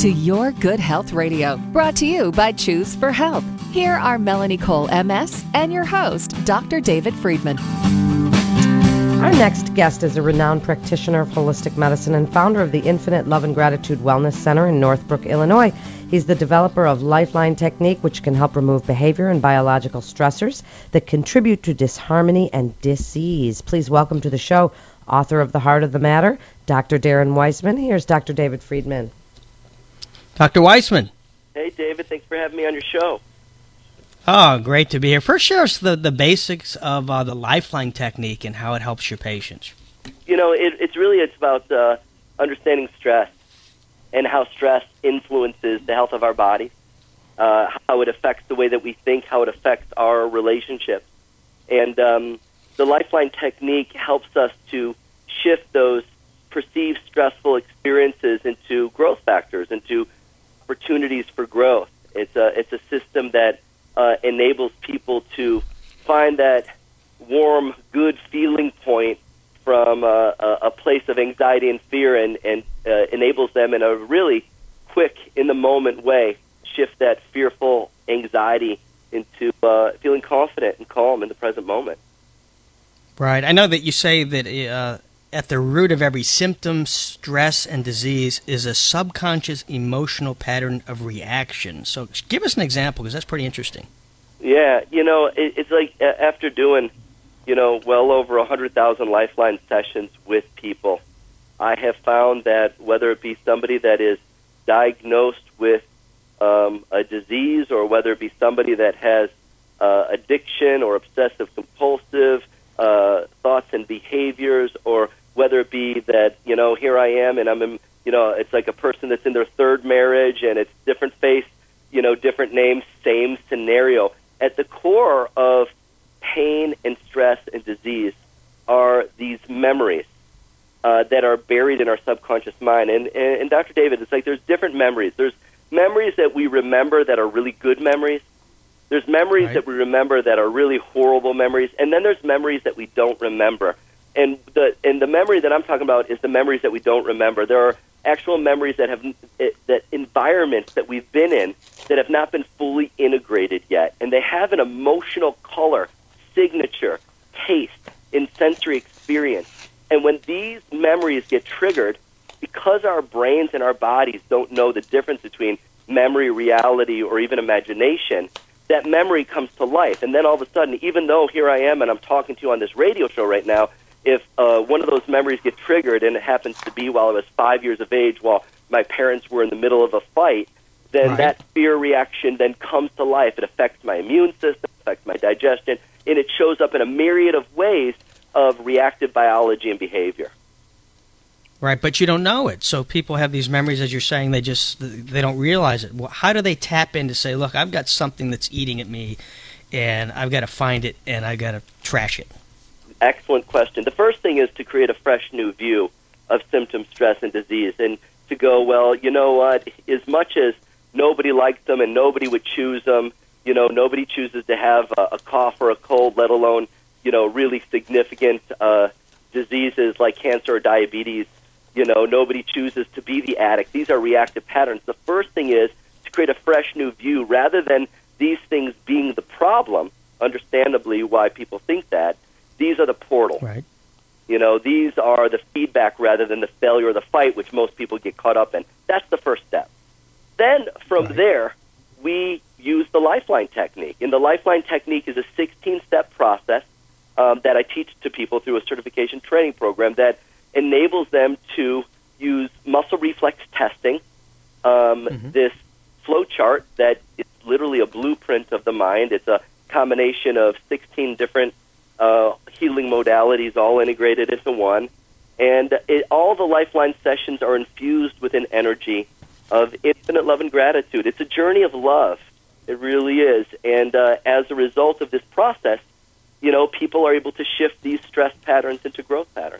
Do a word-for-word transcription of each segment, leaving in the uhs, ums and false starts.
to Your Good Health Radio, brought to you by Choose for Health. Here are Melanie Cole, M S, and your host, Doctor David Friedman. Our next guest is a renowned practitioner of holistic medicine and founder of the Infinite Love and Gratitude Wellness Center in Northbrook, Illinois. He's the developer of Lifeline Technique, which can help remove behavior and biological stressors that contribute to disharmony and disease. Please welcome to the show, author of The Heart of the Matter, Doctor Darren Weissman. Here's Doctor David Friedman. Doctor Weissman. Hey, David. Thanks for having me on your show. Oh, great to be here. First, share us the, the basics of uh, the Lifeline Technique and how it helps your patients. You know, it, it's really it's about uh, understanding stress and how stress influences the health of our body, uh, how it affects the way that we think, how it affects our relationships. And um, the Lifeline Technique helps us to shift those perceived stressful experiences into growth factors, into opportunities for growth. It's a, it's a system that uh, enables people to find that warm, good feeling point from uh, a, a place of anxiety and fear, and, and uh, enables them in a really quick, in-the-moment way, shift that fearful anxiety into uh, feeling confident and calm in the present moment. Right. I know that you say that uh, at the root of every symptom, stress, and disease is a subconscious emotional pattern of reaction. So give us an example, because that's pretty interesting. Yeah, you know, it, it's like uh, after doing, you know, well over one hundred thousand Lifeline sessions with people, I have found that whether it be somebody that is diagnosed with um, a disease, or whether it be somebody that has uh, addiction or obsessive-compulsive uh, thoughts and behaviors, or whether it be that, you know, here I am and I'm in, you know, it's like a person that's in their third marriage and it's different face, you know, different names, same scenario. At the core of pain and stress and disease are these memories uh, that are buried in our subconscious mind. And, and, and Doctor David, it's like there's different memories. There's memories that we remember that are really good memories. There's memories right. that we remember that are really horrible memories. And then there's memories that we don't remember. And the and the memory that I'm talking about is the memories that we don't remember. There are actual memories that have that environments that we've been in that have not been fully integrated yet, and they have an emotional color, signature, taste, and sensory experience. And when these memories get triggered, because our brains and our bodies don't know the difference between memory, reality, or even imagination, that memory comes to life. And then all of a sudden, even though here I am and I'm talking to you on this radio show right now, if uh, one of those memories get triggered, and it happens to be while I was five years of age, while my parents were in the middle of a fight, then right. that fear reaction then comes to life. It affects my immune system, affects my digestion, and it shows up in a myriad of ways of reactive biology and behavior. Right, but you don't know it. So people have these memories, as you're saying, they just they don't realize it. Well, how do they tap in to say, look, I've got something that's eating at me, and I've got to find it, and I've got to trash it? Excellent question. The first thing is to create a fresh new view of symptom, stress, and disease, and to go, well, you know what, as much as nobody likes them and nobody would choose them, you know, nobody chooses to have a, a cough or a cold, let alone, you know, really significant uh, diseases like cancer or diabetes. You know, nobody chooses to be the addict. These are reactive patterns. The first thing is to create a fresh new view rather than these things being the problem, understandably why people think that. These are the portal. Right. You know, these are the feedback rather than the failure or the fight, which most people get caught up in. That's the first step. Then from right. there, we use the Lifeline Technique. And the Lifeline Technique is a sixteen-step process um, that I teach to people through a certification training program that enables them to use muscle reflex testing, um, mm-hmm. this flow chart that is literally a blueprint of the mind. It's a combination of sixteen different uh, healing modalities all integrated into one. And it, all the Lifeline sessions are infused with an energy of infinite love and gratitude. It's a journey of love. It really is. And uh, as a result of this process, you know, people are able to shift these stress patterns into growth patterns.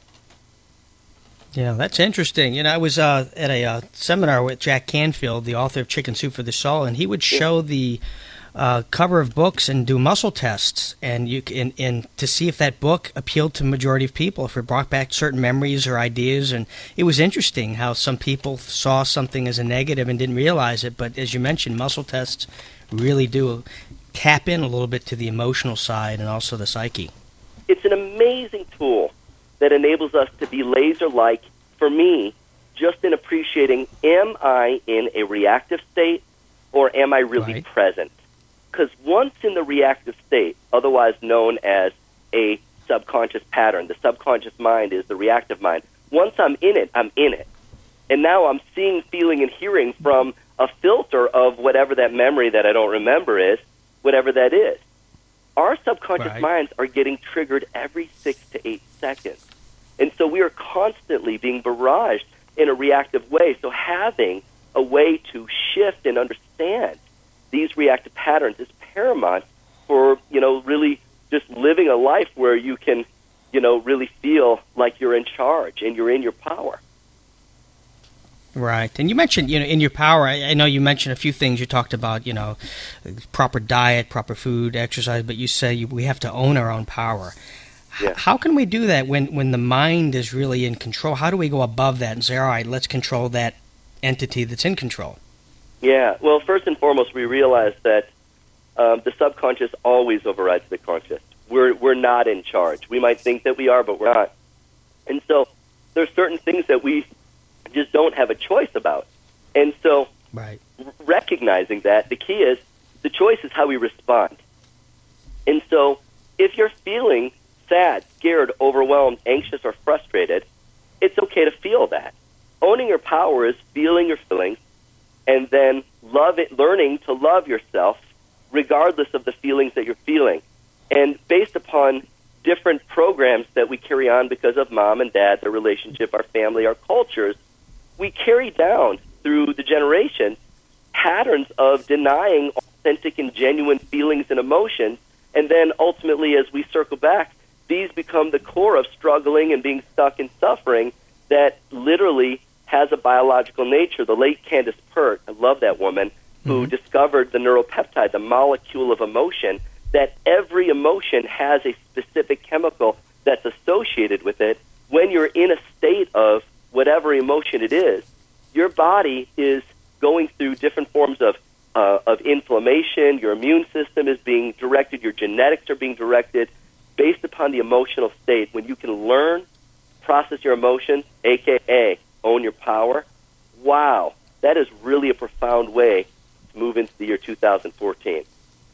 Yeah, that's interesting. You know, I was uh, at a uh, seminar with Jack Canfield, the author of Chicken Soup for the Soul, and he would show the uh, cover of books and do muscle tests, and you can, and to see if that book appealed to the majority of people, if it brought back certain memories or ideas. And it was interesting how some people saw something as a negative and didn't realize it. But as you mentioned, muscle tests really do tap in a little bit to the emotional side and also the psyche. It's an amazing tool that enables us to be laser-like, for me, just in appreciating, am I in a reactive state or am I really right. present? Because once in the reactive state, otherwise known as a subconscious pattern, the subconscious mind is the reactive mind. Once I'm in it, I'm in it. And now I'm seeing, feeling, and hearing from a filter of whatever that memory that I don't remember is, whatever that is. Our subconscious right. minds are getting triggered every six to eight seconds. And so we are constantly being barraged in a reactive way. So having a way to shift and understand these reactive patterns is paramount for, you know, really just living a life where you can, you know, really feel like you're in charge and you're in your power. Right. And you mentioned, you know, in your power, I, I know you mentioned a few things. You talked about, you know, proper diet, proper food, exercise, but you say you, we have to own our own power. Yeah. How can we do that when, when the mind is really in control? How do we go above that and say, all right, let's control that entity that's in control? Yeah. Well, first and foremost, we realize that um, the subconscious always overrides the conscious. We're, we're not in charge. We might think that we are, but we're not. And so there's certain things that we just don't have a choice about. And so right. r- recognizing that, the key is the choice is how we respond. And so if you're feeling sad, scared, overwhelmed, anxious, or frustrated, it's okay to feel that. Owning your power is feeling your feelings and then love it, learning to love yourself regardless of the feelings that you're feeling. And based upon different programs that we carry on because of mom and dad, their relationship, our family, our cultures, we carry down through the generations patterns of denying authentic and genuine feelings and emotions, and then ultimately as we circle back, these become the core of struggling and being stuck in suffering that literally has a biological nature. The late Candace Pert, I love that woman, who mm-hmm. discovered the neuropeptide, the molecule of emotion, that every emotion has a specific chemical that's associated with it. When you're in a state of whatever emotion it is, your body is going through different forms of uh, of inflammation, your immune system is being directed, your genetics are being directed based upon the emotional state. When you can learn, process your emotions, a k a own your power, wow, that is really a profound way to move into the year two thousand fourteen.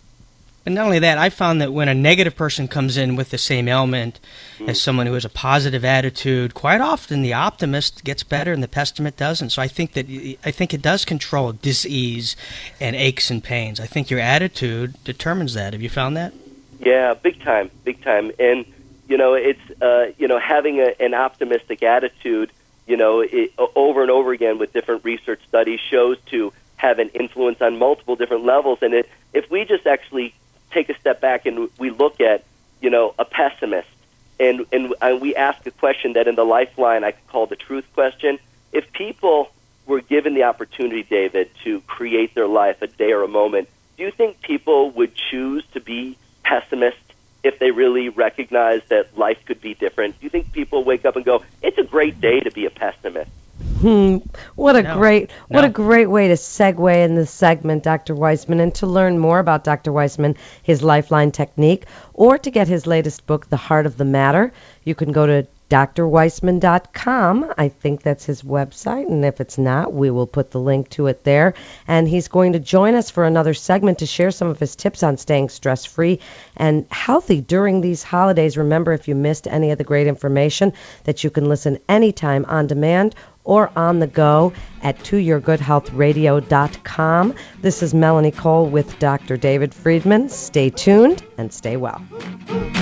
And not only that, I found that when a negative person comes in with the same ailment mm. as someone who has a positive attitude, quite often the optimist gets better and the pessimist doesn't. So I think that I think it does control dis-ease and aches and pains. I think your attitude determines that. Have you found that? Yeah, big time, big time. And you know, it's uh, you know, having a, an optimistic attitude, you know, it, over and over again with different research studies shows to have an influence on multiple different levels. And it, if we just actually take a step back and we look at, you know, a pessimist, and, and and we ask a question that in the Lifeline I could call the truth question. If people were given the opportunity, David, to create their life a day or a moment, do you think people would choose to be pessimist if they really recognize that life could be different? Do you think people wake up and go, it's a great day to be a pessimist? Hmm. What a No. great what No. a great way to segue in this segment, Doctor Weissman. And to learn more about Doctor Weissman, his Lifeline technique, or to get his latest book, The Heart of the Matter, you can go to D R weissman dot com. I think that's his website, and if it's not, we will put the link to it there. And he's going to join us for another segment to share some of his tips on staying stress-free and healthy during these holidays. Remember, if you missed any of the great information, that you can listen anytime on demand or on the go at to your good health radio dot com. This is Melanie Cole with Doctor David Friedman. Stay tuned and stay well.